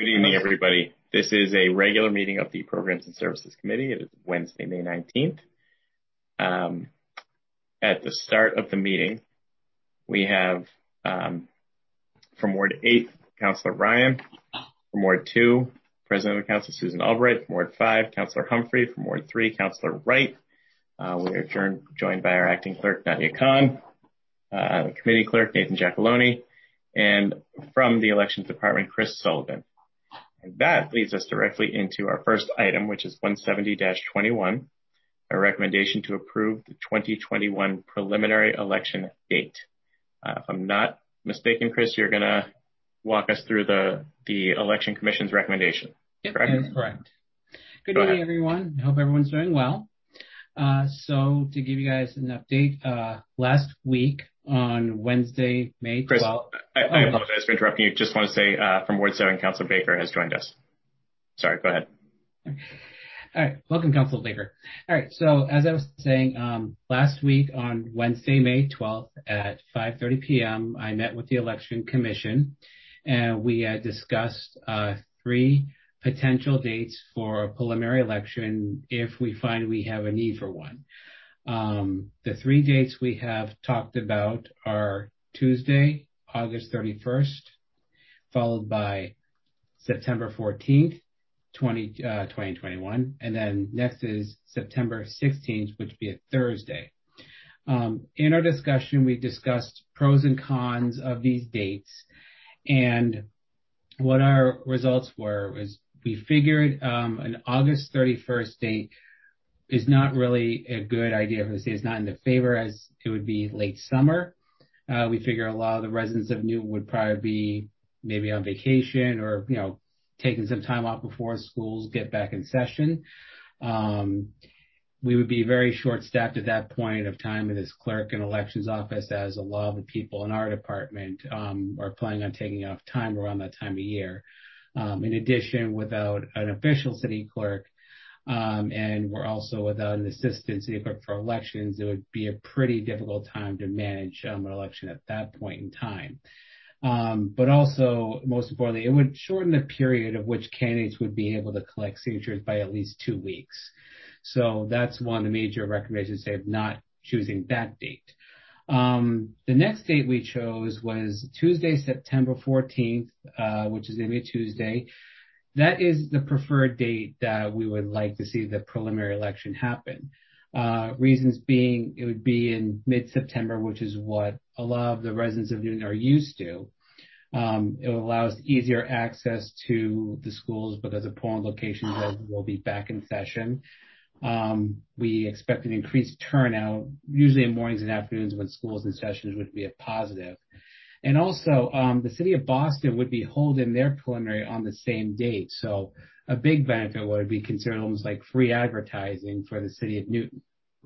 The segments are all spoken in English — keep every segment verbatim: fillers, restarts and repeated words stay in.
Good evening, everybody. This is a regular meeting of the Programs and Services Committee. It is Wednesday, May nineteenth. Um, at the start of the meeting, we have um, from Ward eight, Councillor Ryan. From Ward two, President of the Council, Susan Albright. From Ward five, Councillor Humphrey. From Ward three, Councillor Wright. Uh, we are joined, joined by our acting clerk, Nadia Khan, uh, the committee clerk, Nathan Giacalone, and from the elections department, Chris Sullivan. And that leads us directly into our first item, which is one seventy dash twenty-one, a recommendation to approve the twenty twenty-one preliminary election date. Uh, if I'm not mistaken, Chris, you're going to walk us through the, the election commission's recommendation. Yep, correct? that is correct. Good Go evening, ahead. everyone. I hope everyone's doing well. Uh, so to give you guys an update, uh, last week on Wednesday, May twelfth. Chris, I, I apologize for interrupting you. Just want to say uh, from Ward seven, Councillor Baker has joined us. Sorry, go ahead. All right. Welcome, Councillor Baker. All right. So as I was saying, um, last week on Wednesday, May twelfth at five thirty p.m., I met with the Election Commission, and we uh, discussed uh, three potential dates for a preliminary election if we find we have a need for one. Um, the three dates we have talked about are Tuesday, August thirty-first, followed by September fourteenth, twenty twenty-one, and then next is September sixteenth, which would be a Thursday. Um, in our discussion, we discussed pros and cons of these dates, and what our results were was we figured um, an August thirty-first date is not really a good idea for the city. It's not in the favor, as it would be late summer. Uh, we figure a lot of the residents of Newton would probably be maybe on vacation or, you know, taking some time off before schools get back in session. Um, we would be very short-staffed at that point of time in this clerk and elections office, as a lot of the people in our department um, are planning on taking off time around that time of year. Um, in addition, without an official city clerk, um, and we're also without an assistant city clerk for elections, it would be a pretty difficult time to manage um, an election at that point in time. Um, but also, most importantly, it would shorten the period of which candidates would be able to collect signatures by at least two weeks. So that's one of the major recommendations of not choosing that date. Um, the next date we chose was Tuesday, September fourteenth, uh, which is going to be a Tuesday. That is the preferred date that we would like to see the preliminary election happen. Uh, reasons being, it would be in mid-September, which is what a lot of the residents of Newton are used to. Um, it will allow us easier access to the schools because the polling locations will be back in session. Um, we expect an increased turnout, usually in mornings and afternoons when schools and sessions would be a positive. And also, um, the city of Boston would be holding their preliminary on the same date. So a big benefit would be considered almost like free advertising for the city of Newton.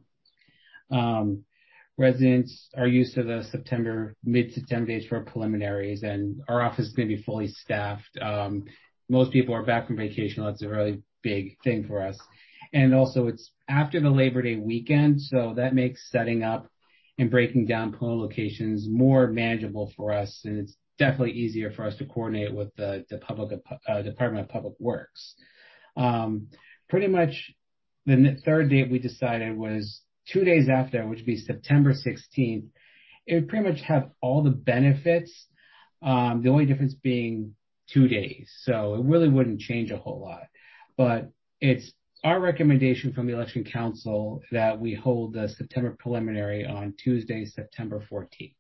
Um, residents are used to the September, mid-September dates for preliminaries, and our office is going to be fully staffed. Um, most people are back from vacation. That's a really big thing for us. And also, it's after the Labor Day weekend, so that makes setting up and breaking down polling locations more manageable for us, and it's definitely easier for us to coordinate with the, the public uh, Department of Public Works. Um, pretty much the third date we decided was two days after, which would be September sixteenth. It would pretty much have all the benefits, um, the only difference being two days. So it really wouldn't change a whole lot. But it's our recommendation from the Election Council that we hold the September preliminary on Tuesday, September fourteenth.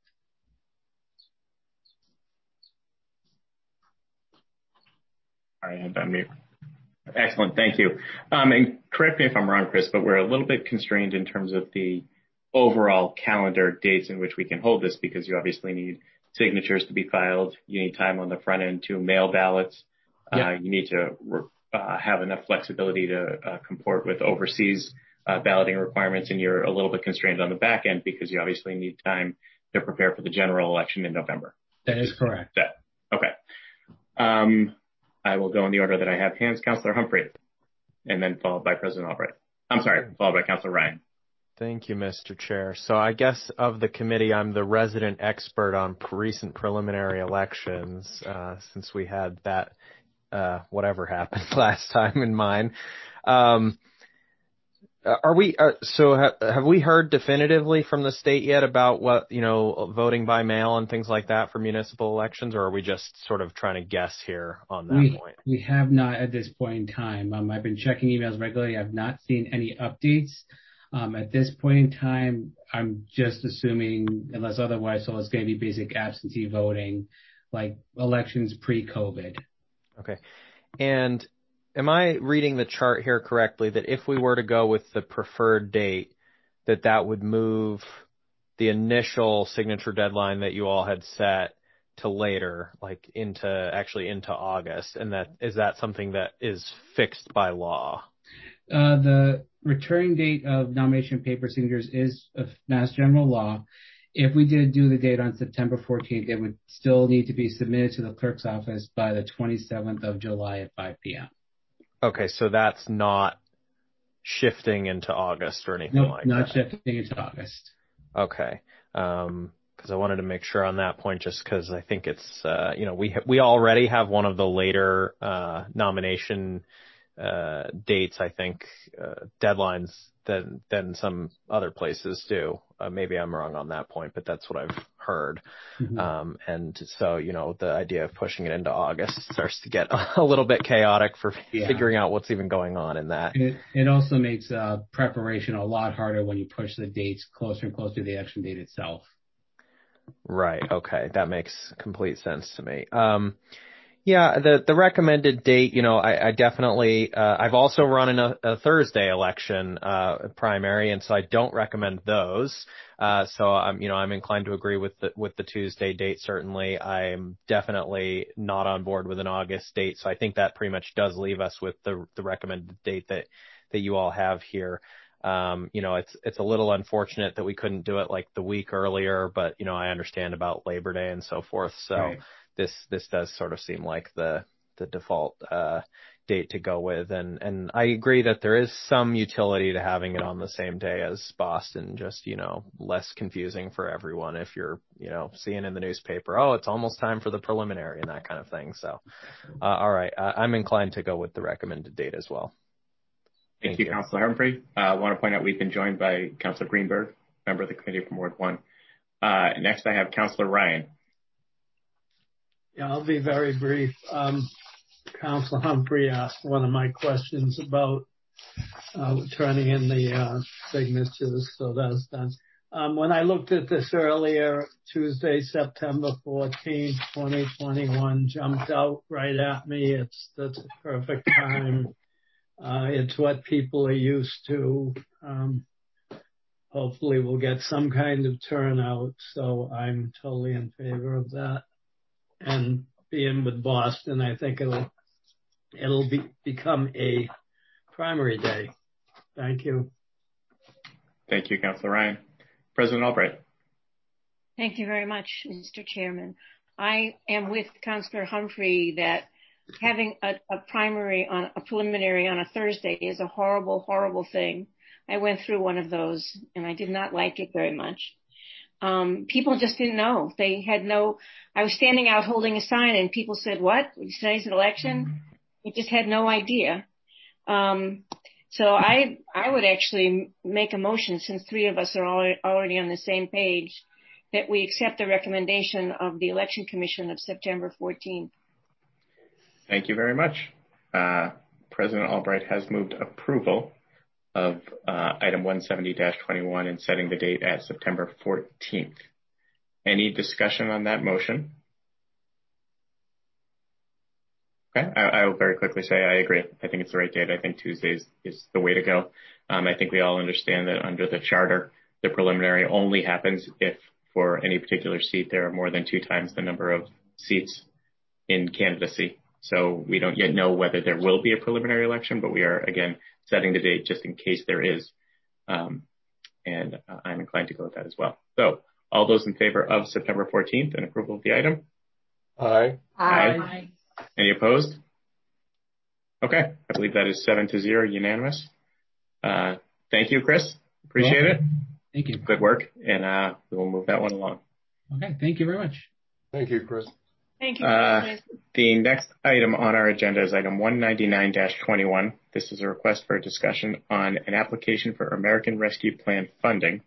All right, I'm done. Excellent, thank you. Um, and correct me if I'm wrong, Chris, but we're a little bit constrained in terms of the overall calendar dates in which we can hold this, because you obviously need signatures to be filed. You need time on the front end to mail ballots. Yep. Uh, you need to uh, have enough flexibility to uh, comport with overseas uh, balloting requirements, and you're a little bit constrained on the back end because you obviously need time to prepare for the general election in November. That is correct. That. Okay. Um, I will go in the order that I have hands. Councillor Humphrey, and then followed by President Albright. I'm sorry, followed by Councillor Ryan. Thank you, Mister Chair. So I guess of the committee, I'm the resident expert on recent preliminary elections, uh, since we had that uh, whatever happened last time in mine. Um, are we, uh, so ha- have we heard definitively from the state yet about what, you know, voting by mail and things like that for municipal elections, or are we just sort of trying to guess here on that We point? we have not at this point in time. Um, I've been checking emails regularly. I've not seen any updates. Um, at this point in time, I'm just assuming, unless otherwise, so it's going to be basic absentee voting, like elections pre-COVID. Okay. And am I reading the chart here correctly that if we were to go with the preferred date, that that would move the initial signature deadline that you all had set to later, like into actually into August? And that is that something that is fixed by law? Uh, the return date of nomination paper signatures is a Mass General law. If we did do the date on September fourteenth, it would still need to be submitted to the clerk's office by the twenty-seventh of July at five p.m. Okay, so that's not shifting into August or anything Nope, like not that. shifting into August. Okay. Um, because I wanted to make sure on that point, just because I think it's, uh, you know, we ha- we already have one of the later uh, nomination uh, dates, I think, uh, deadlines than than some other places do. Uh, maybe I'm wrong on that point, but that's what I've heard. Mm-hmm. Um, and so, you know, the idea of pushing it into August starts to get a little bit chaotic for Yeah. figuring out what's even going on in that. It, it also makes uh, preparation a lot harder when you push the dates closer and closer to the election date itself. Right. Okay. That makes complete sense to me. Um, yeah, the, the recommended date, you know, I, I definitely, uh, I've also run in a, a Thursday election, uh, primary, and so I don't recommend those. Uh, so I'm, you know, I'm inclined to agree with the, with the Tuesday date, certainly. I'm definitely not on board with an August date. So I think that pretty much does leave us with the, the recommended date that, that you all have here. Um, you know, it's, it's a little unfortunate that we couldn't do it like the week earlier, but, you know, I understand about Labor Day and so forth. So, Right. This this does sort of seem like the the default uh, date to go with, and and I agree that there is some utility to having it on the same day as Boston, just you know less confusing for everyone if you're you know seeing in the newspaper, oh, it's almost time for the preliminary and that kind of thing. So, uh, all right, uh, I'm inclined to go with the recommended date as well. Thank, Thank you, you, Councilor Humphrey. Uh, I want to point out we've been joined by Councilor Greenberg, member of the committee from Ward One. Uh, next, I have Councilor Ryan. Yeah, I'll be very brief. Um, Councilor Humphrey asked one of my questions about uh, turning in the uh, signatures, so that's done. Um, when I looked at this earlier, Tuesday, September fourteenth, twenty twenty-one, jumped out right at me. It's that's a perfect time. Uh, it's what people are used to. Um, hopefully, we'll get some kind of turnout. So I'm totally in favor of that. And being with Boston, I think it'll it'll be become a primary day. Thank you. Thank you, Councilor Ryan. President Albright. Thank you very much, Mister Chairman. I am with Councilor Humphrey that having a, a primary on a preliminary on a Thursday is a horrible, horrible thing. I went through one of those and I did not like it very much. Um, people just didn't know. They had no, I was standing out holding a sign and people said, what? Today's an election? They just had no idea. Um, so I, I would actually make a motion, since three of us are all, already on the same page, that we accept the recommendation of the Election Commission of September fourteenth. Thank you very much. Uh, President Albright has moved approval of uh, item one seventy dash twenty-one and setting the date at September fourteenth. Any discussion on that motion? Okay, I, I will very quickly say I agree. I think it's the right date. I think Tuesday is, is the way to go. Um, I think we all understand that under the charter, the preliminary only happens if for any particular seat there are more than two times the number of seats in candidacy. So we don't yet know whether there will be a preliminary election, but we are, again, setting the date just in case there is. Um, and uh, I'm inclined to go with that as well. So all those in favor of September fourteenth and approval of the item? Aye. Aye. Aye. Any opposed? Okay, I believe that is seven to zero, unanimous. Uh, thank you, Chris. Appreciate Well, it. Thank you. Good work, and uh, we will move that one along. Okay, thank you very much. Thank you, Chris. Thank you. Uh, the next item on our agenda is item one ninety-nine dash twenty-one. This is a request for a discussion on an application for American Rescue Plan funding.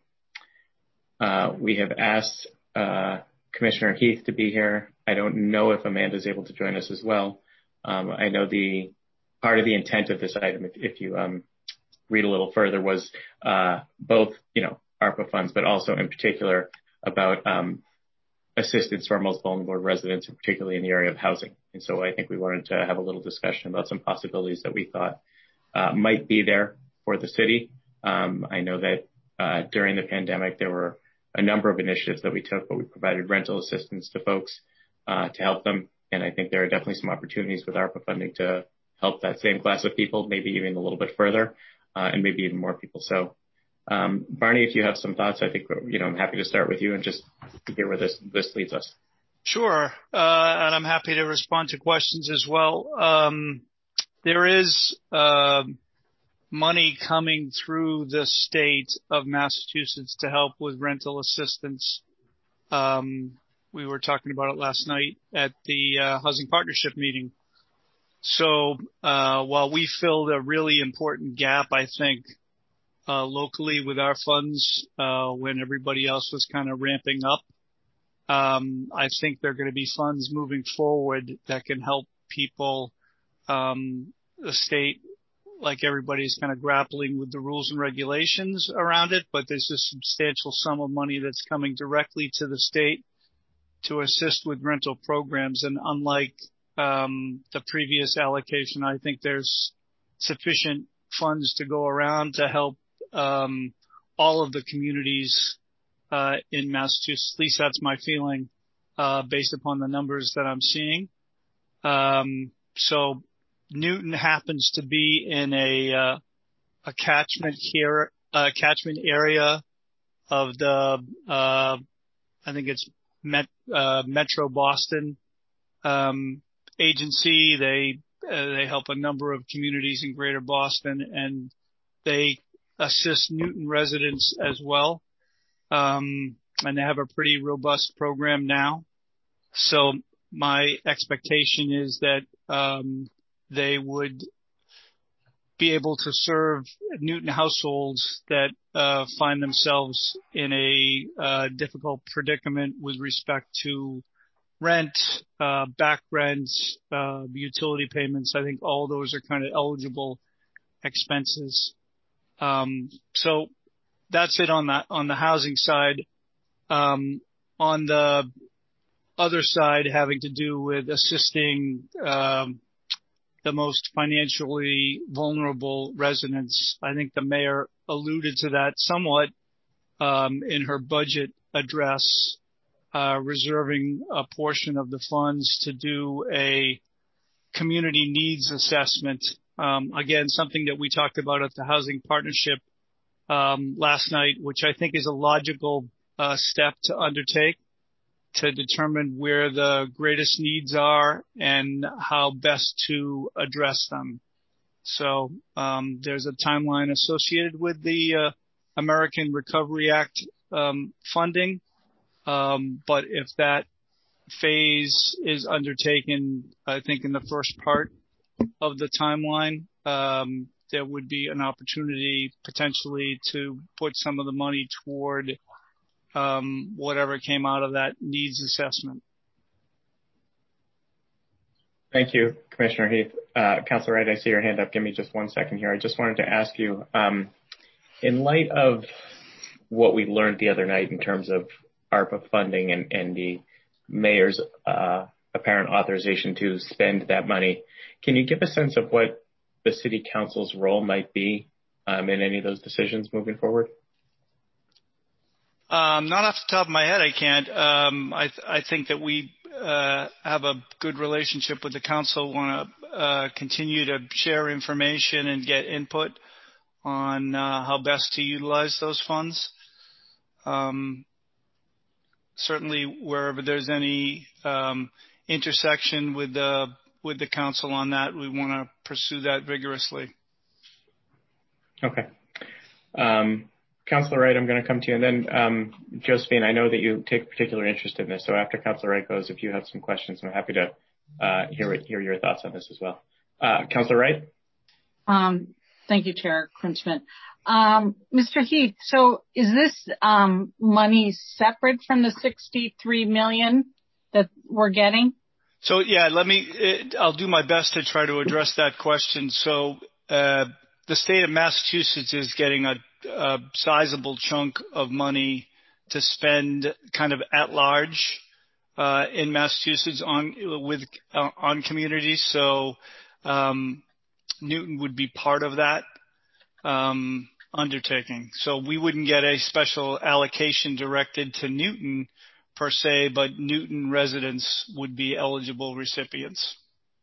Uh, we have asked uh, Commissioner Heath to be here. I don't know if Amanda is able to join us as well. Um, I know the part of the intent of this item, if, if you um, read a little further, was uh, both, you know, ARPA funds, but also in particular about um, assistance to our most vulnerable residents, and particularly in the area of housing. And so I think we wanted to have a little discussion about some possibilities that we thought uh, might be there for the city. Um, I know that uh, during the pandemic, there were a number of initiatives that we took, but we provided rental assistance to folks uh, to help them. And I think there are definitely some opportunities with ARPA funding to help that same class of people, maybe even a little bit further, uh, and maybe even more people. So Um, Barney, if you have some thoughts, I think, you know, I'm happy to start with you and just hear where this, this leads us. Sure. Uh, and I'm happy to respond to questions as well. Um, there is, uh, money coming through the state of Massachusetts to help with rental assistance. Um, we were talking about it last night at the, uh, Housing Partnership meeting. So, uh, while we filled a really important gap, I think, Uh, locally with our funds, uh, when everybody else was kind of ramping up. Um, I think there are going to be funds moving forward that can help people. Um, the state, like everybody's kind of grappling with the rules and regulations around it, but there's a substantial sum of money that's coming directly to the state to assist with rental programs. And unlike, um, the previous allocation, I think there's sufficient funds to go around to help Um, all of the communities, uh, in Massachusetts. At least that's my feeling, uh, based upon the numbers that I'm seeing. Um, so Newton happens to be in a, uh, a catchment here, uh, catchment area of the, uh, I think it's Met, uh, Metro Boston, um, agency. They, uh, they help a number of communities in Greater Boston, and they assist Newton residents as well. Um, and they have a pretty robust program now. So my expectation is that, um, they would be able to serve Newton households that, uh, find themselves in a, uh, difficult predicament with respect to rent, uh, back rents, uh, utility payments. I think all those are kind of eligible expenses. Um, so that's it on that, on the housing side. Um, on the other side, having to do with assisting, um, the most financially vulnerable residents, I think the mayor alluded to that somewhat, um, in her budget address, uh, reserving a portion of the funds to do a community needs assessment. Um, again, something that we talked about at the Housing Partnership um, last night, which I think is a logical uh, step to undertake to determine where the greatest needs are and how best to address them. So um, there's a timeline associated with the uh, American Recovery Act um, funding, um, but if that phase is undertaken, I think in the first part of the timeline, um, there would be an opportunity potentially to put some of the money toward um, whatever came out of that needs assessment. Thank you, Commissioner Heath. Uh, Councilor Wright, I see your hand up. Give me just one second here. I just wanted to ask you, um, in light of what we learned the other night in terms of ARPA funding and, and the mayor's uh, apparent authorization to spend that money, can you give a sense of what the city council's role might be um, in any of those decisions moving forward? Um, not off the top of my head, I can't. Um, I, th- I think that we uh, have a good relationship with the council, want to uh, continue to share information and get input on uh, how best to utilize those funds. Um, certainly, wherever there's any um, intersection with the with the council on that, we want to pursue that vigorously. Okay. Um, Councillor Wright, I'm going to come to you. And then, um, Josephine, I know that you take particular interest in this. So after Councillor Wright goes, if you have some questions, I'm happy to uh, hear hear your thoughts on this as well. Uh, Councillor Wright? Um, thank you, Chair Krinchman. Um, Mister Heath, so is this um, money separate from the sixty-three million that we're getting? So, yeah, let me, it, I'll do my best to try to address that question. So, uh, the state of Massachusetts is getting a, a sizable chunk of money to spend kind of at large, uh, in Massachusetts on, with, uh, on communities. So, um, Newton would be part of that, um, undertaking. So we wouldn't get a special allocation directed to Newton per se, but Newton residents would be eligible recipients.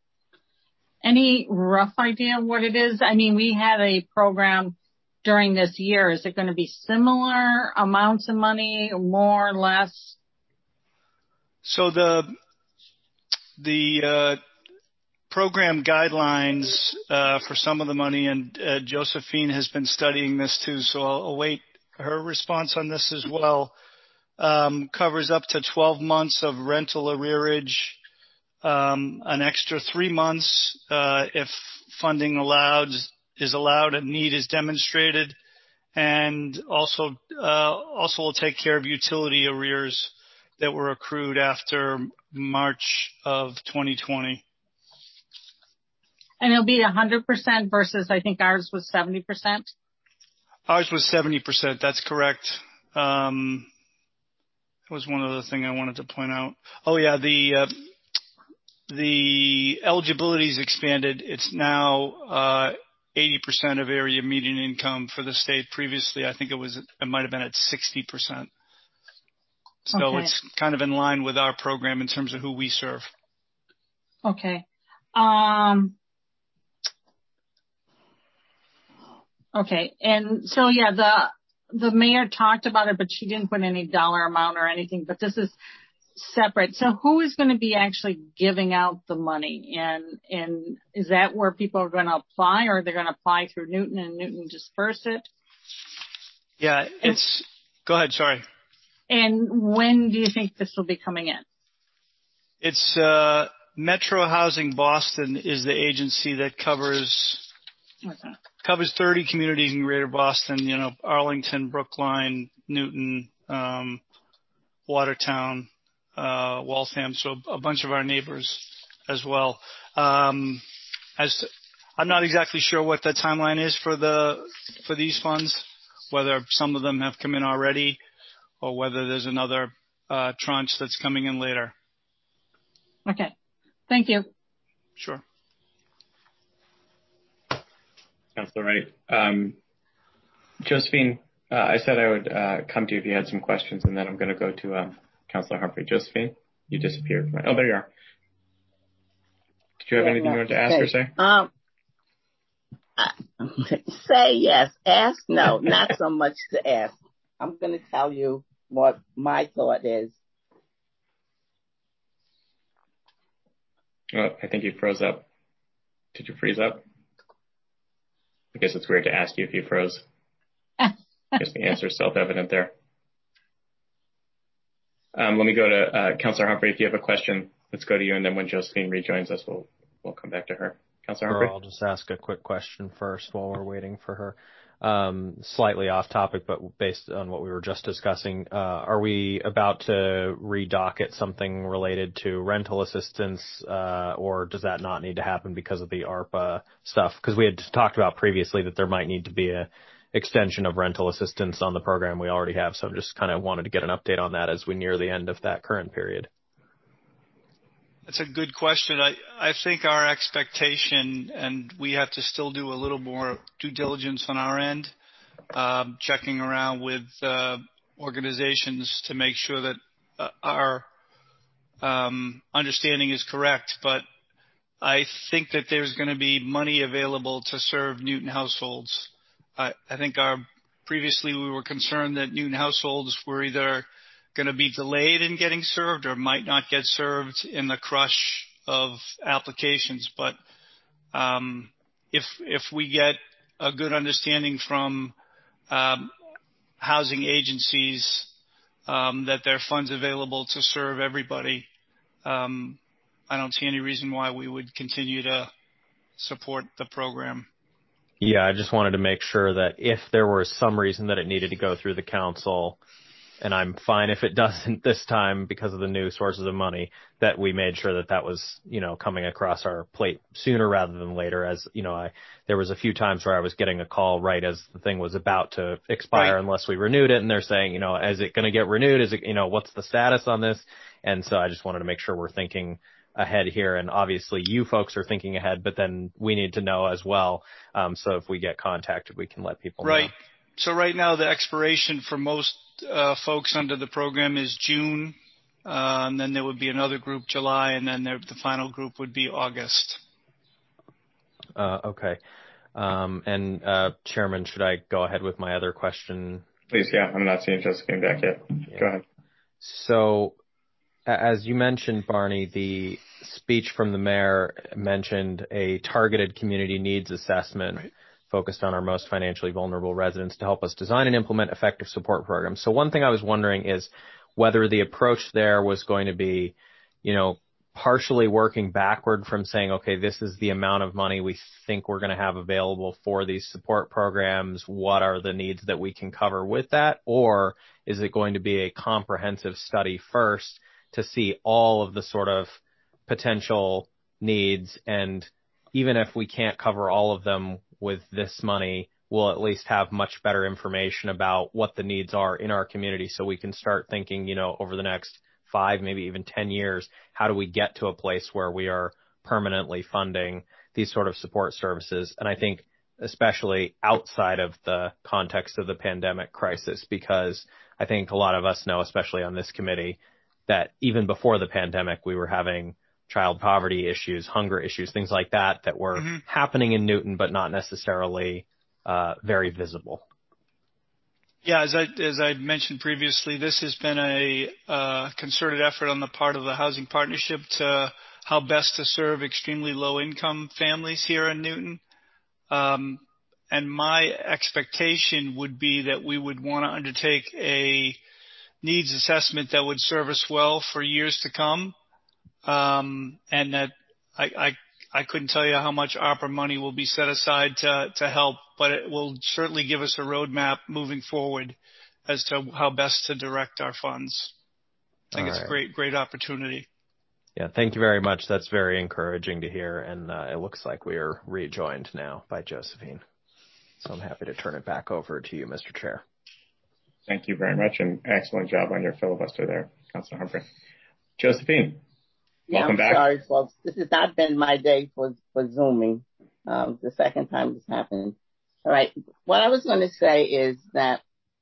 Any rough idea of what it is? I mean, we had a program during this year. Is it going to be similar amounts of money, more or less? So the the uh, program guidelines uh, for some of the money, and uh, Josephine has been studying this too, so I'll await her response on this as well, um, covers up to twelve months of rental arrearage, um, an extra three months uh, if funding allowed is allowed and need is demonstrated, and also uh, also will take care of utility arrears that were accrued after March of twenty twenty. And it'll be one hundred percent versus I think ours was seventy percent? Ours was seventy percent. That's correct. Um, that was one other thing I wanted to point out. Oh, yeah, the uh, the eligibility is expanded. It's now uh, eighty percent of area median income for the state. Previously, I think it was it might have been at sixty percent. So okay. It's kind of in line with our program in terms of who we serve. Okay. Um, okay. And so, yeah, the the mayor talked about it, but she didn't put any dollar amount or anything. But this is separate. So who is going to be actually giving out the money? And and is that where people are going to apply, or they're going to apply through Newton and Newton disperse it? Yeah, it's and, go ahead. Sorry. And when do you think this will be coming in? It's uh, Metro Housing Boston is the agency that covers okay. covers thirty communities in Greater Boston. You know, Arlington, Brookline, Newton, um, Watertown, uh, Waltham. So a bunch of our neighbors as well. Um, as to, I'm not exactly sure what the timeline is for the for these funds, whether some of them have come in already, or whether there's another uh, tranche that's coming in later. Okay. Thank you. Sure. Councillor Wright. Um, Josephine, uh, I said I would uh, come to you if you had some questions, and then I'm going to go to um, Councillor Humphrey. Josephine, you disappeared. Oh, there you are. Did you have yeah, anything no, you wanted to ask okay. or say? Um, uh, say yes. Ask no. Not so much to ask. I'm going to tell you what my thought is. Oh, I think you froze up. Did you freeze up? I guess it's weird to ask you if you froze. I guess the answer is self-evident there. Um, let me go to uh, Councillor Humphrey. If you have a question, let's go to you, and then when Josephine rejoins us, we'll we'll come back to her. Councillor Humphrey? I'll just ask a quick question first while we're waiting for her. Um, slightly off topic, but based on what we were just discussing, uh, are we about to redocket something related to rental assistance, uh, or does that not need to happen because of the ARPA stuff? Because we had talked about previously that there might need to be a extension of rental assistance on the program we already have. So I'm just kind of wanted to get an update on that as we near the end of that current period. That's a good question. I, I think our expectation, and we have to still do a little more due diligence on our end, um, checking around with uh, organizations to make sure that uh, our um, understanding is correct. But I think that there's going to be money available to serve Newton households. I, I think our previously we were concerned that Newton households were either going to be delayed in getting served or might not get served in the crush of applications. But um, if if we get a good understanding from um, housing agencies um, that there are funds available to serve everybody. Um, I don't see any reason why we would continue to support the program. Yeah, I just wanted to make sure that if there was some reason that it needed to go through the council, and I'm fine if it doesn't this time because of the new sources of money, that we made sure that that was, you know, coming across our plate sooner rather than later. As, you know, I, there was a few times where I was getting a call right as the thing was about to expire Right. unless we renewed it. And they're saying, you know, is it going to get renewed? Is it, you know, what's the status on this? And so I just wanted to make sure we're thinking ahead here. And obviously you folks are thinking ahead, but then we need to know as well. Um, so if we get contacted, we can let people Right. know. So right now the expiration for most uh, folks under the program is June, uh, and then there would be another group July, and then there, the final group would be August. Uh, okay. Um, and uh, Chairman, should I go ahead with my other question? Please, yeah. I'm not seeing Josephine back yet. Yeah. Go ahead. So, as you mentioned, Barney, the speech from the mayor mentioned a targeted community needs assessment Right. focused on our most financially vulnerable residents to help us design and implement effective support programs. So one thing I was wondering is whether the approach there was going to be, you know, partially working backward from saying, okay, this is the amount of money we think we're going to have available for these support programs. What are the needs that we can cover with that? Or is it going to be a comprehensive study first to see all of the sort of potential needs? And even if we can't cover all of them with this money, we'll at least have much better information about what the needs are in our community, so we can start thinking, you know, over the next five, maybe even ten years, how do we get to a place where we are permanently funding these sort of support services? And I think especially outside of the context of the pandemic crisis, because I think a lot of us know, especially on this committee, that even before the pandemic, we were having child poverty issues, hunger issues, things like that, that were mm-hmm. happening in Newton, but not necessarily uh, very visible. Yeah, as I as I mentioned previously, this has been a uh, concerted effort on the part of the Housing Partnership to how best to serve extremely low-income families here in Newton. Um, and my expectation would be that we would want to undertake a needs assessment that would serve us well for years to come, um, and that I, I I couldn't tell you how much ARPA money will be set aside to, to help, but it will certainly give us a roadmap moving forward as to how best to direct our funds. I think All it's right. a great, great opportunity. Yeah, thank you very much. That's very encouraging to hear, and uh, it looks like we are rejoined now by Josephine. So I'm happy to turn it back over to you, Mister Chair. Thank you very much, and excellent job on your filibuster there, Councilor Humphrey. Josephine. Yeah, Welcome I'm back. sorry, folks. This has not been my day for, for Zooming. Um, the second time this happened. All right. What I was going to say is that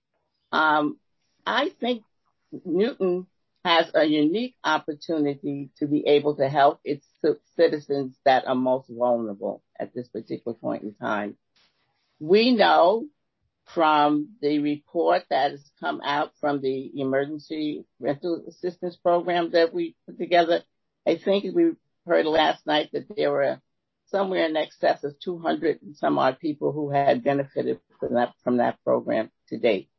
um, I think Newton has a unique opportunity to be able to help its citizens that are most vulnerable at this particular point in time. We know from the report that has come out from the Emergency Rental Assistance Program that we put together, I think we heard last night that there were somewhere in excess of two hundred and some odd people who had benefited from that, from that program to date.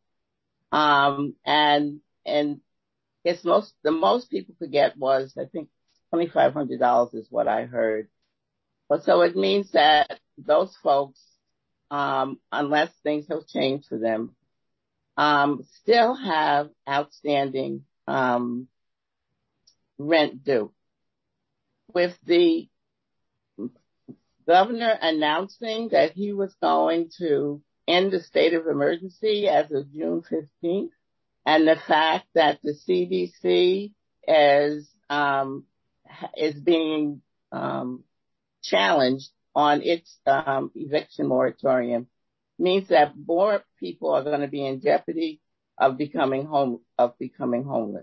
Um, and, and it's most, the most people could get was, I think, twenty-five hundred dollars is what I heard. But so it means that those folks, um, unless things have changed for them, um, still have outstanding, um, rent due. With the governor announcing that he was going to end the state of emergency as of June fifteenth, and the fact that the C D C is um, is being um, challenged on its um, eviction moratorium, means that more people are going to be in jeopardy of becoming home of becoming homeless.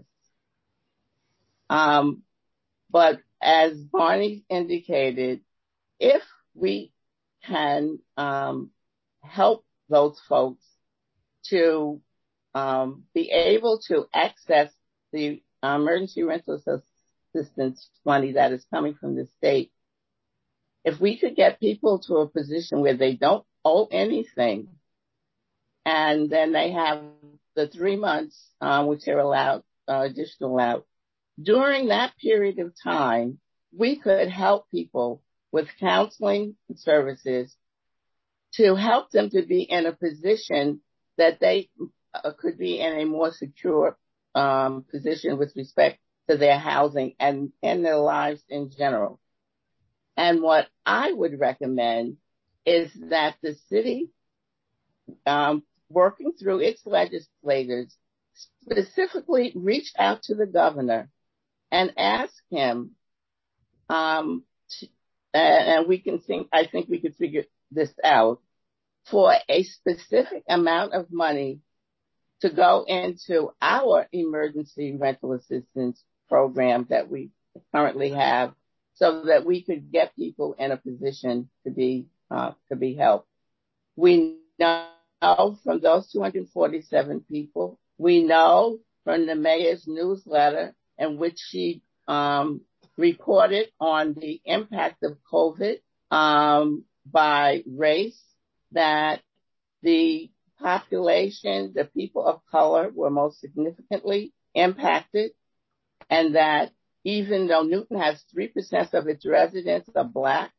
Um, but as Barney indicated, if we can um, help those folks to um, be able to access the emergency rental assistance money that is coming from the state, if we could get people to a position where they don't owe anything and then they have the three months, uh, which they're allowed, uh, additional allowed. During that period of time, we could help people with counseling services to help them to be in a position that they uh, could be in a more secure um, position with respect to their housing and, and their lives in general. And what I would recommend is that the city, um, working through its legislators, specifically reach out to the governor and ask him, um, to, and we can think, I think we could figure this out, for a specific amount of money to go into our emergency rental assistance program that we currently have, so that we could get people in a position to be uh, to be helped. We know from those two hundred forty-seven people, we know from the mayor's newsletter in which she um, reported on the impact of COVID um, by race, that the population, the people of color, were most significantly impacted, and that even though Newton has three percent of its residents are Black,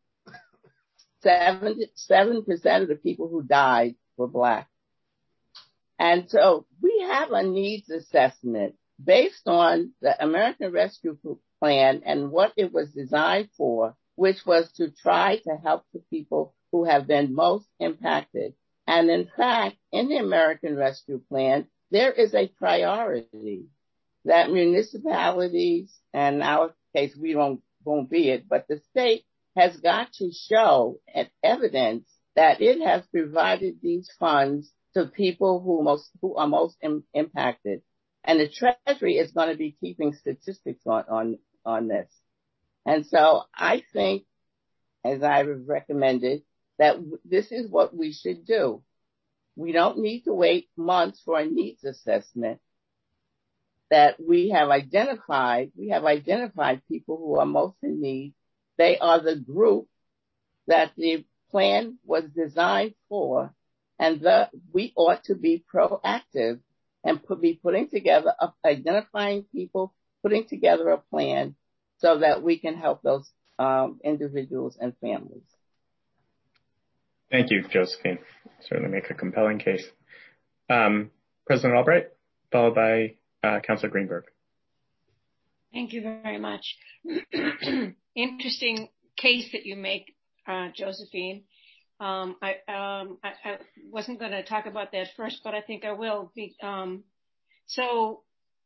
seven percent of the people who died were Black. And so we have a needs assessment based on the American Rescue Plan and what it was designed for, which was to try to help the people who have been most impacted. And in fact, in the American Rescue Plan, there is a priority that municipalities, and in our case, we don't, won't be it, but the state has got to show and evidence that it has provided these funds to people who most, who are most im- impacted. And the Treasury is going to be keeping statistics on, on, on this. And so I think, as I have recommended, that w- this is what we should do. We don't need to wait months for a needs assessment. That we have identified, we have identified people who are most in need. They are the group that the plan was designed for, and the, we ought to be proactive and put, be putting together, a, identifying people, putting together a plan so that we can help those um, individuals and families. Thank you, Josephine. Certainly make a compelling case. Um, President Albright, followed by uh, Councilor Greenberg. Thank you very much. Interesting case that you make, uh, Josephine. Um, I, um, I, I wasn't going to talk about that first, but I think I will. Be, um, so,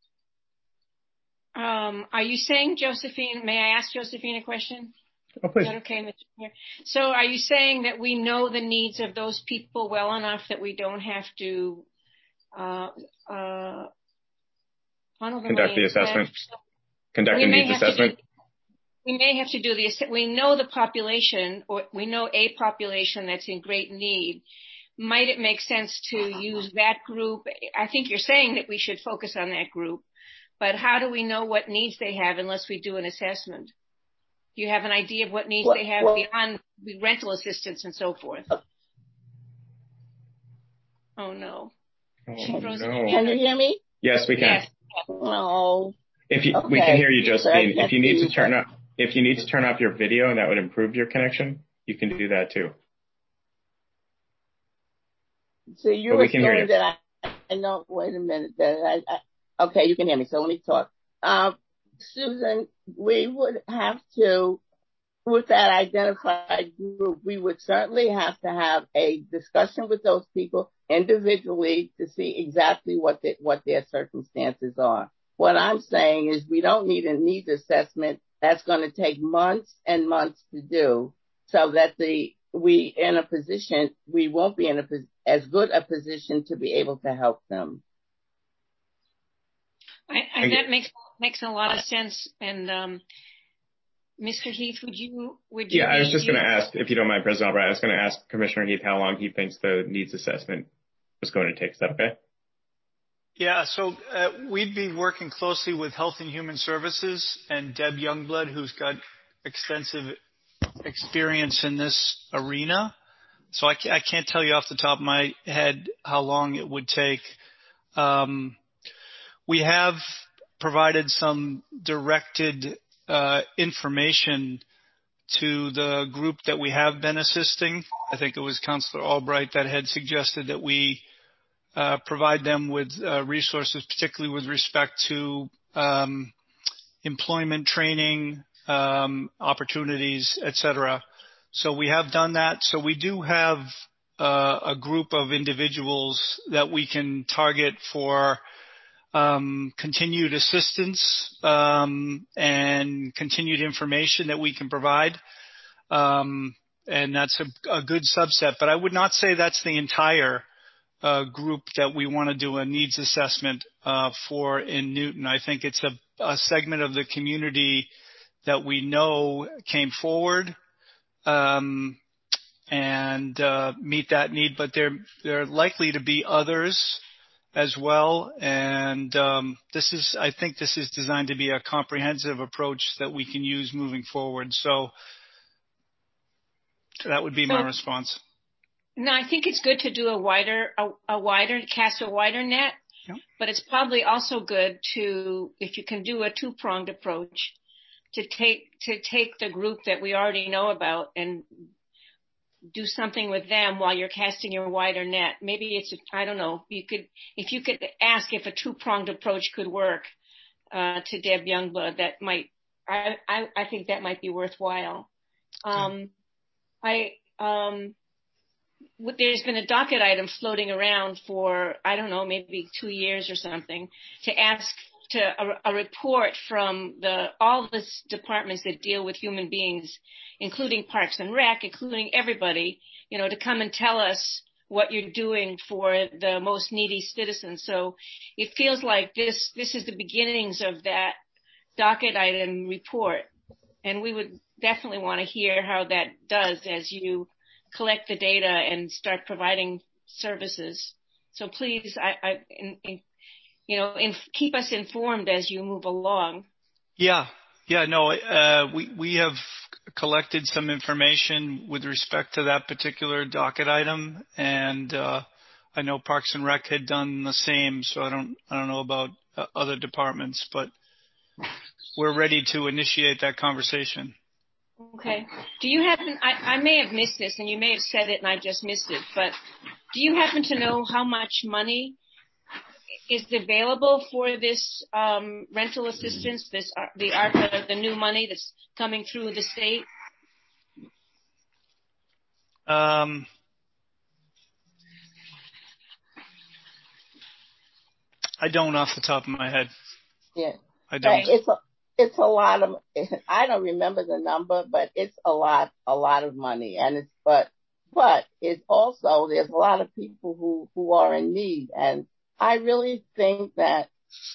um, are you saying, Josephine, may I ask Josephine a question? Oh, please. Is that okay, Mister Chair? So are you saying that we know the needs of those people well enough that we don't have to uh, uh, funnel the Conduct money the assessment? So Conduct the needs assessment? Do, we may have to do the, we know the population, or we know a population that's in great need. Might it make sense to use that group? I think you're saying that we should focus on that group, but how do we know what needs they have unless we do an assessment? Do you have an idea of what needs well, they have well, beyond rental assistance and so forth? Oh, no. Oh, she froze no. Can you hear me? Yes, we can. Yes. Oh. If you, okay. We can hear you, Josephine. If you need you, to turn up, if you need to turn off your video and that would improve your connection, you can do that too. So you were saying that I, I know, wait a minute, that I, I, okay, you can hear me, so let me talk. Um, Susan, we would have to, with that identified group, we would certainly have to have a discussion with those people individually to see exactly what the, what their circumstances are. What I'm saying is we don't need a needs assessment that's going to take months and months to do, so that the we in a position we won't be in a as good a position to be able to help them. I, I, that makes makes a lot of sense. And um, Mister Heath, would you would you? Yeah, I was just you... going to ask, if you don't mind, President Albright, I was going to ask Commissioner Heath how long he thinks the needs assessment was going to take. Is that okay? Yeah, so uh, we'd be working closely with Health and Human Services and Deb Youngblood, who's got extensive experience in this arena. so I can't, I can't tell you off the top of my head how long it would take. Um, we have provided some directed uh, information to the group that we have been assisting. I think it was Councillor Albright that had suggested that we uh, provide them with uh, resources, particularly with respect to um, employment training, um, opportunities, et cetera. So we have done that. So we do have uh, a group of individuals that we can target for um, continued assistance um, and continued information that we can provide. Um, and that's a, a good subset. But I would not say that's the entire uh, group that we want to do a needs assessment uh, for in Newton. I think it's a, a segment of the community that we know came forward um, and uh, meet that need, but there there are likely to be others as well. And um, this is, I think, this is designed to be a comprehensive approach that we can use moving forward. So that would be so, my response. No, I think it's good to do a wider, a, a wider, cast a wider net. Yep. But it's probably also good to, if you can do a two-pronged approach, to take to take the group that we already know about and do something with them while you're casting your wider net. Maybe it's, I don't know, you could, if you could ask if a two-pronged approach could work uh, to Deb Youngblood, that might, I, I, I think that might be worthwhile. Um, I, um, there's been a docket item floating around for, I don't know, maybe two years or something, to ask to a, a report from the all the departments that deal with human beings, including Parks and Rec, including everybody, you know, to come and tell us what you're doing for the most needy citizens. So it feels like this this is the beginnings of that docket item report, and we would definitely want to hear how that does as you collect the data and start providing services. So please, I, I in, in, you know, in, keep us informed as you move along. Yeah, yeah, no, uh, we we have collected some information with respect to that particular docket item, and uh, I know Parks and Rec had done the same. So I don't I don't know about uh, other departments, but we're ready to initiate that conversation. Okay. Do you happen, I, I may have missed this and you may have said it and I just missed it, but do you happen to know how much money is available for this um, rental assistance, this the ARPA, the new money that's coming through the state? Um, I don't off the top of my head. Yeah. I don't. It's a, it's a lot of, I don't remember the number, but it's a lot, a lot of money. And it's, but, but it's also, there's a lot of people who, who are in need. And I really think that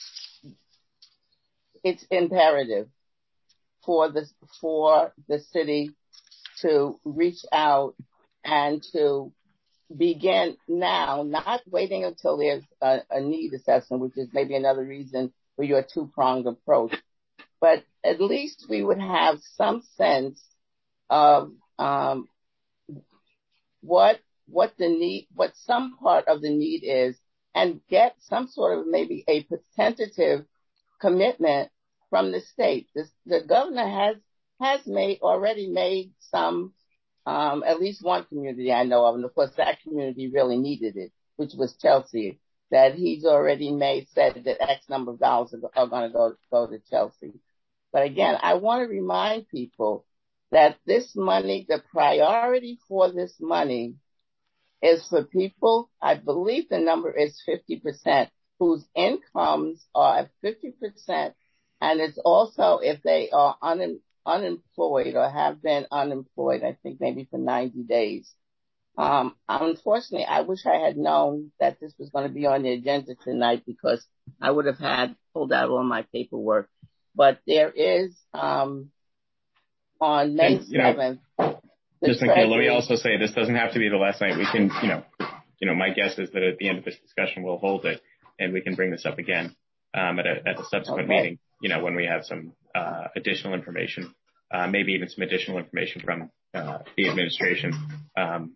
it's imperative for the, for the city to reach out and to begin now, not waiting until there's a, a need assessment, which is maybe another reason for your two-pronged approach. But at least we would have some sense of um, what what the need, what some part of the need is, and get some sort of maybe a tentative commitment from the state. This, the governor has has made already made some, um, at least one community I know of, and of course that community really needed it, which was Chelsea. That he's already made said that X number of dollars are, are going to go go to Chelsea. But again, I want to remind people that this money, the priority for this money is for people, I believe the number is fifty percent, whose incomes are at fifty percent. And it's also if they are un, unemployed or have been unemployed, I think maybe for ninety days. Um, unfortunately, I wish I had known that this was going to be on the agenda tonight because I would have had pulled out all my paperwork. But there is, um, on May seventh, Just McNeil, let me also say this doesn't have to be the last night. We can, you know, you know, my guess is that at the end of this discussion, we'll hold it and we can bring this up again, um, at a, at a subsequent okay. meeting, you know, when we have some, uh, additional information, uh, maybe even some additional information from, uh, the administration, um,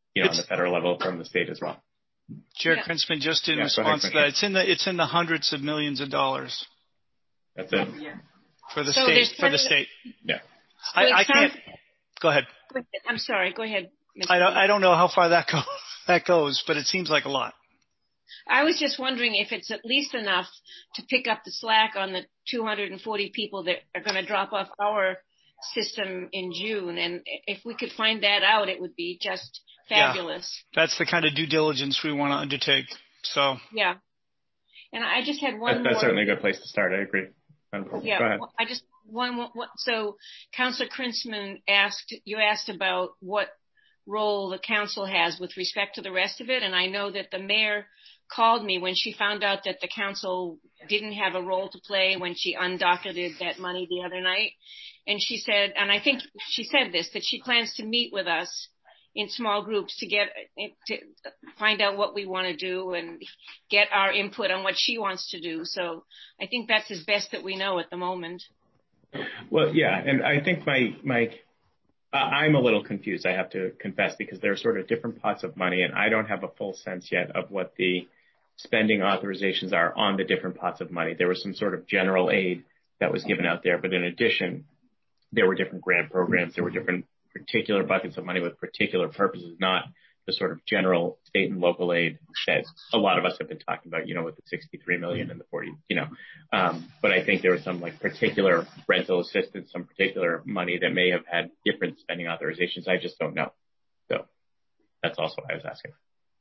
you know, It's- on the federal level from the state as well. Chair Yeah. Krinsman, just in Yeah, go response ahead, to that, it's in the it's in the hundreds of millions of dollars That's it. for the So state there's for the plenty- state. Yeah. So I, it I can't. sounds- Go ahead. Go ahead. I'm sorry. Go ahead. Mister I don't. Lee. I don't know how far that goes. That goes, but it seems like a lot. I was just wondering if it's at least enough to pick up the slack on the two hundred forty people that are going to drop off our system in June. And if we could find that out, it would be just fabulous. Yeah, that's the kind of due diligence we want to undertake. So Yeah. And I just had one That, more. that's certainly a good place to start. I agree. Go Yeah, ahead. I just one, one, one. So, Councilor Krinsman asked, you asked about what role the council has with respect to the rest of it, and I know that the mayor called me when she found out that the council didn't have a role to play when she undocketed that money the other night, and she said, and I think she said this, that she plans to meet with us in small groups to get to find out what we want to do and get our input on what she wants to do. So I think that's as best that we know at the moment. Well, yeah, and I think my my uh, I'm a little confused, I have to confess, because there are sort of different pots of money, and I don't have a full sense yet of what the spending authorizations are on the different pots of money. There was some sort of general aid that was given out there, but in addition, there were different grant programs, there were different particular buckets of money with particular purposes, not the sort of general state and local aid that a lot of us have been talking about, you know, with the sixty-three million and the forty, you know. Um, but I think there was some like particular rental assistance, some particular money that may have had different spending authorizations. I just don't know. So that's also why I was asking.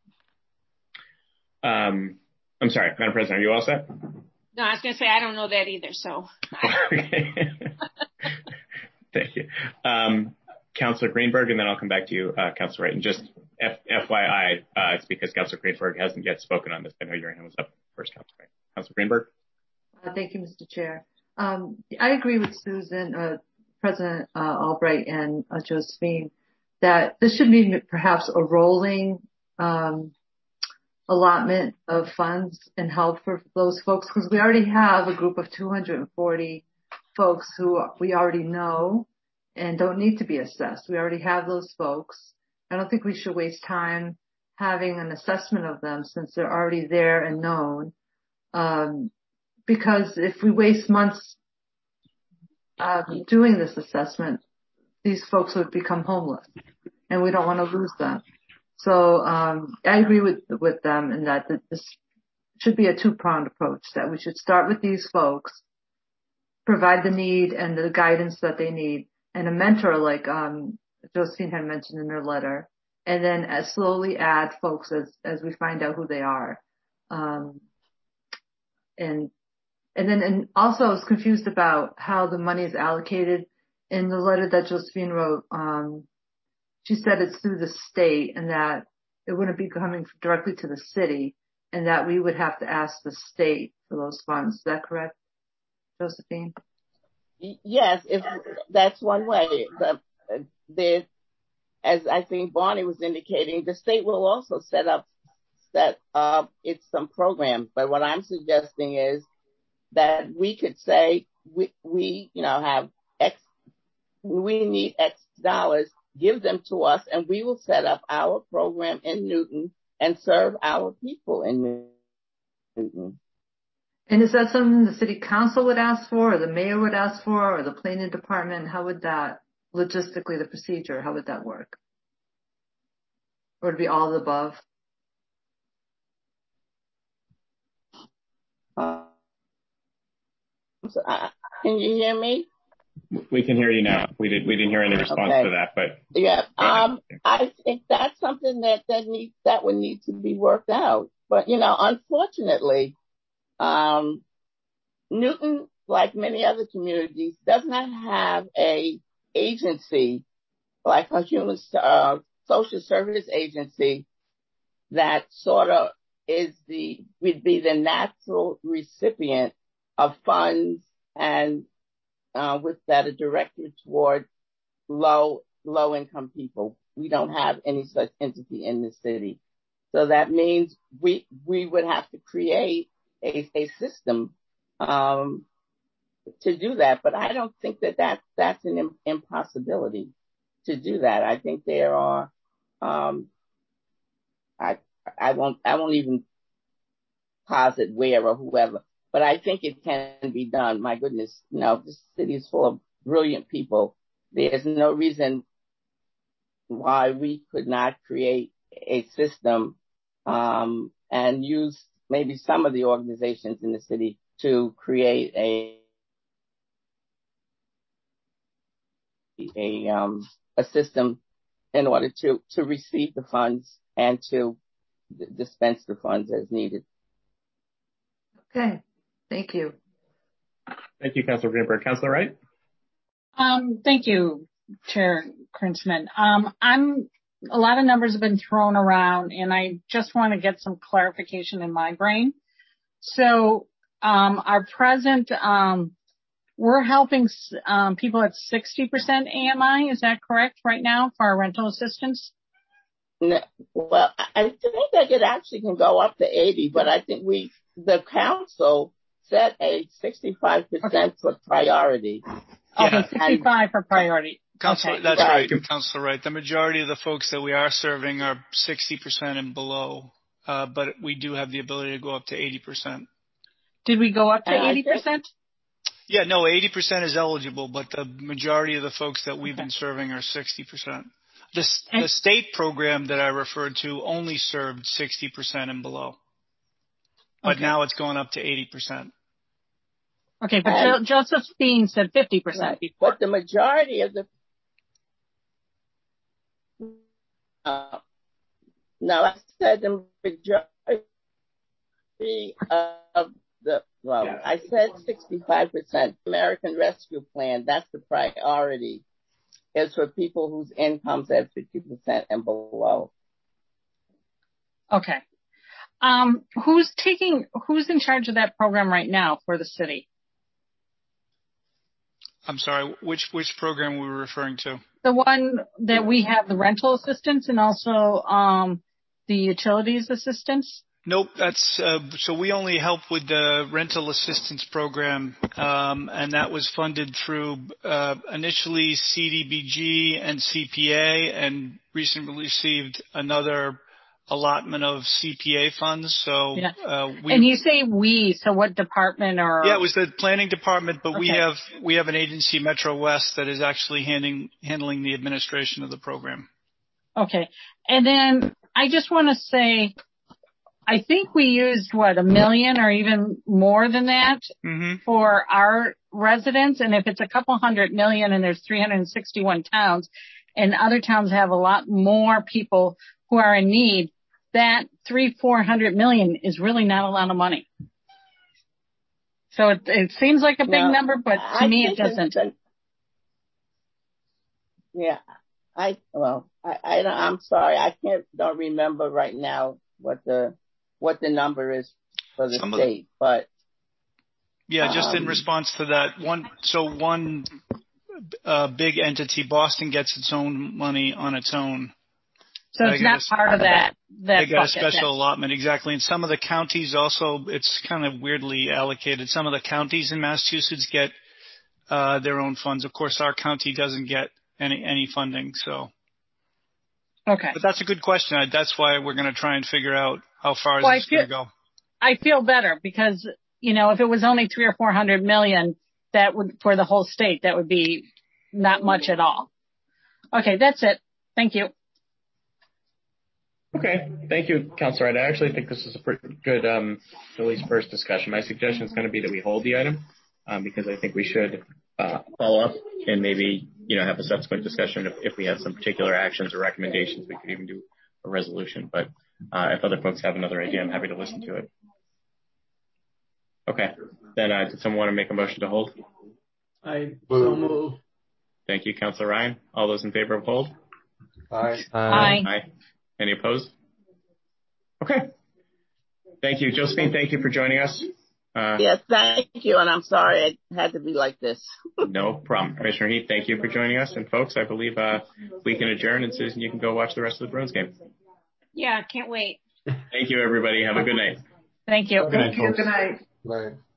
Um, I'm sorry, Madam President, are you all set? No, I was going to say, I don't know that either. So. Thank you. Um, Councilor Greenberg, and then I'll come back to you, uh, Councilor Wright. And just F- FYI, uh, it's because Councilor Greenberg hasn't yet spoken on this. I know your hand was up first, Councilor Wright. Councilor Greenberg. Uh, thank you, Mister Chair. Um, I agree with Susan, uh, President uh, Albright, and uh, Josephine that this should be perhaps a rolling um, allotment of funds and help for those folks, because we already have a group of two hundred forty folks who we already know and don't need to be assessed. We already have those folks. I don't think we should waste time having an assessment of them since they're already there and known. Um, because if we waste months uh, doing this assessment, these folks would become homeless, and we don't want to lose them. So um, I agree with with them in that this should be a two-pronged approach, that we should start with these folks, provide the need and the guidance that they need, and a mentor like um, Josephine had mentioned in her letter, and then as slowly add folks as, as we find out who they are. Um, and and then and also I was confused about how the money is allocated. In the letter that Josephine wrote, um, she said it's through the state and that it wouldn't be coming directly to the city and that we would have to ask the state for those funds. Is that correct, Josephine? Yes, if that's one way. The, the, as I think Barney was indicating, the state will also set up set up its some program. But what I'm suggesting is that we could say we we you know have X, we need X dollars, give them to us, and we will set up our program in Newton and serve our people in Newton. And is that something the city council would ask for, or the mayor would ask for, or the planning department? How would that, logistically, the procedure, how would that work? Or would it be all of the above? Uh, so, uh, can you hear me? We can hear you now. We did. We didn't hear any response Okay. to that, but yeah. Um, I think that's something that that needs that would need to be worked out. But you know, unfortunately, um, Newton, like many other communities, does not have a agency like a human uh, social service agency that sort of is the would be the natural recipient of funds and uh, with that are directed toward low low income people. We don't have any such entity in the city, so that means we we would have to create a a system um, to do that. But I don't think that, that that's an im- impossibility to do that. I think there are um, I, I won't, I won't even posit where or whoever, but I think it can be done. My goodness, you know, this city is full of brilliant people. There's no reason why we could not create a system, um, and use maybe some of the organizations in the city to create a, a, um, a system in order to, to receive the funds and to d- dispense the funds as needed. Okay. Thank you. Thank you, Councilor Greenberg. Councilor Wright? Um, thank you, Chair Kurtzman. Um, I'm, a lot of numbers have been thrown around, and I just want to get some clarification in my brain. So, um, our present, um, we're helping um, people at sixty percent A M I. Is that correct right now for our rental assistance? No, well, I think that it actually can go up to eighty, but I think we, the council set a sixty-five percent okay. for priority. Okay, sixty-five for priority. Councilor, okay. That's right, right Councilor Wright. The majority of the folks that we are serving are sixty percent and below, uh, but we do have the ability to go up to eighty percent. Did we go up to eighty percent? Yeah, no, eighty percent is eligible, but the majority of the folks that we've okay. been serving are sixty percent. The, the state program that I referred to only served sixty percent and below, but okay. now it's going up to eighty percent. Okay, but and, Josephine said fifty percent right. before. But the majority of the uh, no, I said the majority of the well, yeah. I said sixty-five percent. American Rescue Plan, that's the priority. Is for people whose income's at fifty percent and below. Okay. Um, who's taking, who's in charge of that program right now for the city? I'm sorry, which, which program were we referring to? The one that we have the rental assistance and also, um, the utilities assistance? Nope, that's, uh, so we only help with the rental assistance program, um, and that was funded through, uh, initially C D B G and C P A, and recently received another allotment of C P A funds. So, yeah. uh, we. And you say we, so what department or? Yeah, it was the planning department, but okay. we have, we have an agency, Metro West, that is actually handling, handling the administration of the program. Okay. And then I just want to say, I think we used, what, a million or even more than that mm-hmm. for our residents. And if it's a couple hundred million and there's three hundred sixty-one towns and other towns have a lot more people who are in need, that three, four hundred million is really not a lot of money. So it, it seems like a big no, number, but to I me it doesn't. The, yeah, I, well, I, I don't, I'm sorry. I can't, don't remember right now what the, what the number is for the Some state, the, but. Yeah, just um, in response to that one, so one uh, big entity, Boston, gets its own money on its own. So it's not a, part of that. that they got a special that. allotment, exactly. And some of the counties also, it's kind of weirdly allocated. Some of the counties in Massachusetts get uh, their own funds. Of course, our county doesn't get any any funding, so. Okay. But that's a good question. That's why we're going to try and figure out how far well, is this going to go. I feel better because, you know, if it was only three or four hundred million, that would, for the whole state, that would be not much at all. Okay, that's it. Thank you. Okay, thank you, Councilor Wright. I actually think this is a pretty good, um, at least first discussion. My suggestion is going to be that we hold the item, um, because I think we should uh, follow up and maybe, you know, have a subsequent discussion. If, if we have some particular actions or recommendations, we could even do a resolution. But uh, if other folks have another idea, I'm happy to listen to it. Okay, then uh, did someone want to make a motion to hold? I so move. Thank you, Councilor Ryan. All those in favor of hold? Aye. Aye. Aye. Any opposed? Okay. Thank you. Josephine, thank you for joining us. Uh, yes, thank you. And I'm sorry it had to be like this. No problem. Commissioner Heath, thank you for joining us. And folks, I believe uh, we can adjourn. And Susan, you can go watch the rest of the Bruins game. Yeah, can't wait. Thank you, everybody. Have a good night. Thank you. Thank you. Good night. Good night.